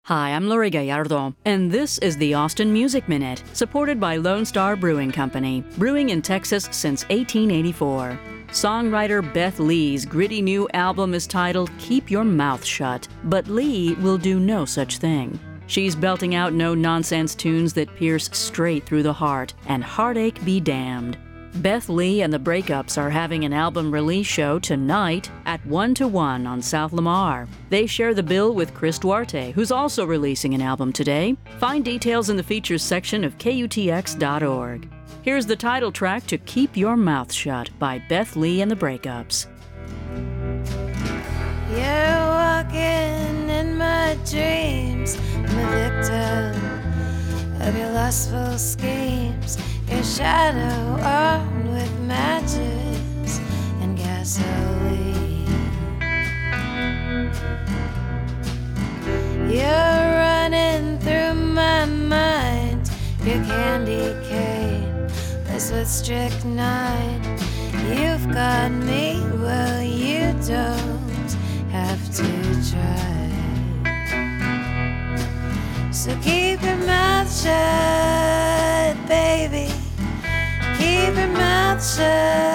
Hi, I'm Lori Gallardo, and this is the Austin Music Minute, supported by Lone Star Brewing Company, brewing in Texas since 1884. Songwriter Beth Lee's gritty new album is titled Keep Your Mouth Shut, but Lee will do no such thing. She's belting out no-nonsense tunes that pierce straight through the heart, and heartache be damned. Beth Lee and the Breakups are having an album release show tonight at 1 to 1 on South Lamar. They share the bill with Chris Duarte, who's also releasing an album today. Find details in the features section of KUTX.org. Here's the title track to Keep Your Mouth Shut by Beth Lee and the Breakups. You're walking in my dreams. I'm a victim of your lustful schemes. Your shadow armed with matches and gasoline. You're running through my mind. Your candy cane laced with strychnine. You've got me, well you don't have to try. So keep your mouth shut, baby. Keep your mouth shut.